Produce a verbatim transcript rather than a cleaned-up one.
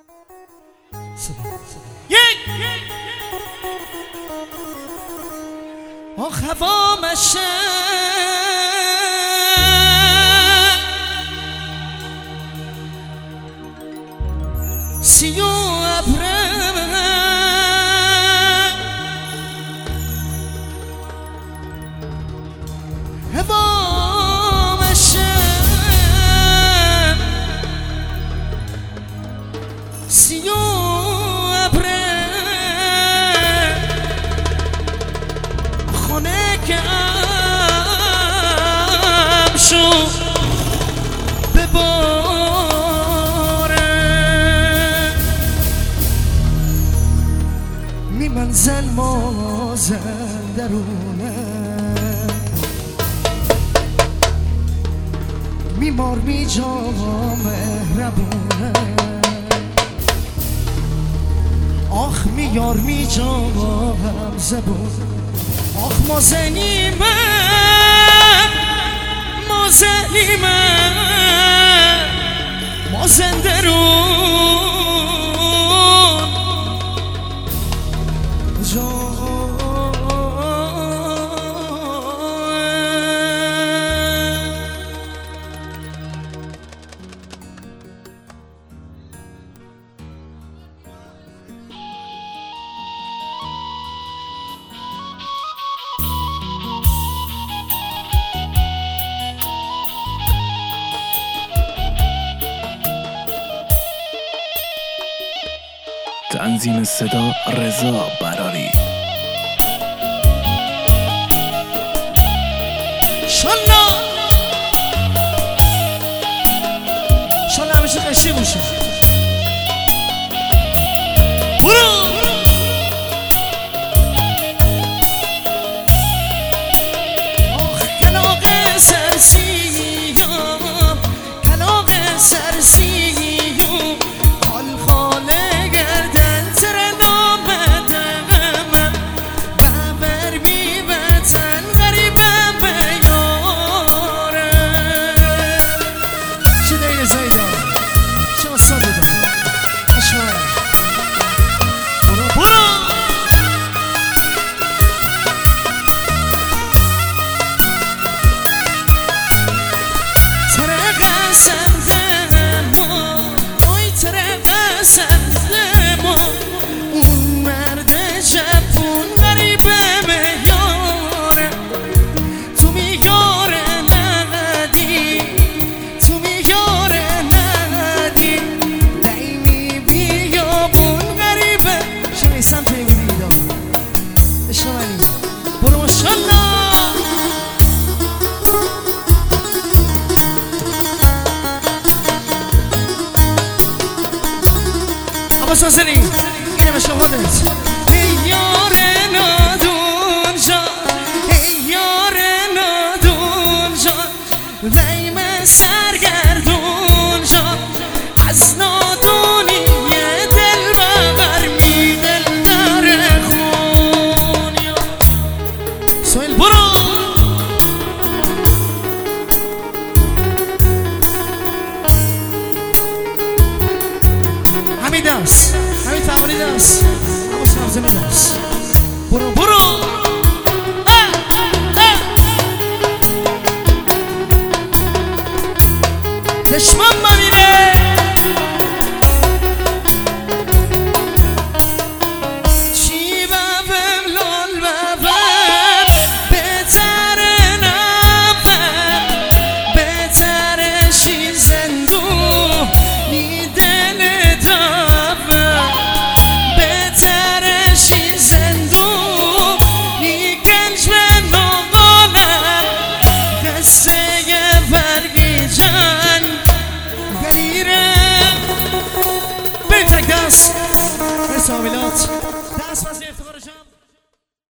آخ هوا مشه سیو ابره هوا مشه سیو ابره خونه که ام شو بباره می منزل مازن درونه میمار می جا مهربونه آخ میار می جا هم زبون آخ ما زنیمه ما زنیمه ما زندرون تنظیم صدا رضا براری. شالا شالا همیشه قشنگ باشه. برو آخ کلاغ سرسیم کلاغ سرسیم حال خاله سازنی اینه به شما دست ای یار نادون جان ای یار نادون جان ویم سرگردون جان از نادونی دل بغر می دل بر خون سویل برو همین دست همین فعالی دست اما سنفزمی دست برو برو لشمم